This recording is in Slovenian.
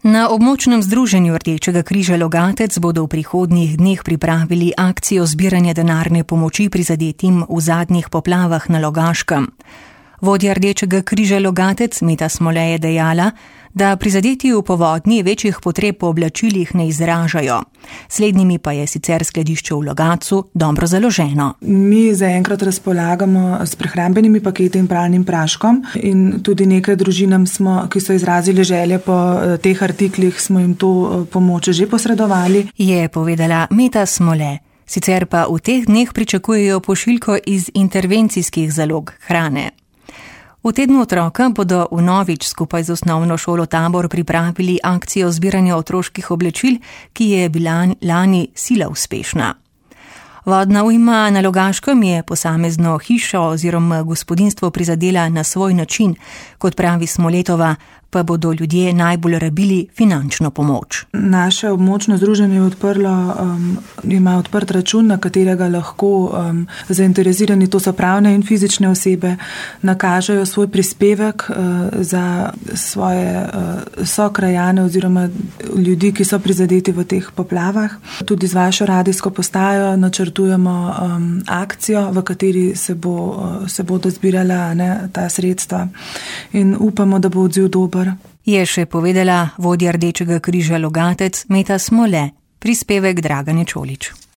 Na območnem združenju Rdečega križa Logatec bodo v prihodnjih dneh pripravili akcijo zbiranja denarne pomoči prizadetim v zadnjih poplavah na Logaškem. Vodja Rdečega križa Logatec Meta Smole je dejala, da prizadeti v povodnji večjih potreb po oblačilih ne izražajo. Slednjimi pa je sicer skladišče v Logatcu dobro založeno. Mi zaenkrat razpolagamo s prehrambenimi paketi in pralnim praškom in tudi nekaj družinam ki so izrazili želje po teh artiklih, smo jim to pomoč že posredovali. Je povedala Meta Smole. Sicer pa v teh dneh pričakujejo pošiljko iz intervencijskih zalog hrane. V tednu otroka bodo vnovič skupaj z osnovno šolo Tabor pripravili akcijo zbiranja otroških oblačil, ki je bila lani sila uspešna. Vodna ujma na Logaškem je posamezno hišo oziroma gospodinjstvo prizadela na svoj način, kot pravi Smoletova, pa bodo ljudje najbolj rabili finančno pomoč. Naše območno združenje ima odprt račun, na katerega lahko zainteresirani, to so pravne in fizične osebe, nakažejo svoj prispevek za svoje sokrajane oziroma ljudi, ki so prizadeti v teh poplavah. Tudi z vašo radijsko postajo načrtujemo akcijo, v kateri se bodo zbirala ta sredstva in upamo, da bo odziv dober. Je še povedala vodja Rdečega križa Logatec Meta Smole, prispevek Dragane Čolič.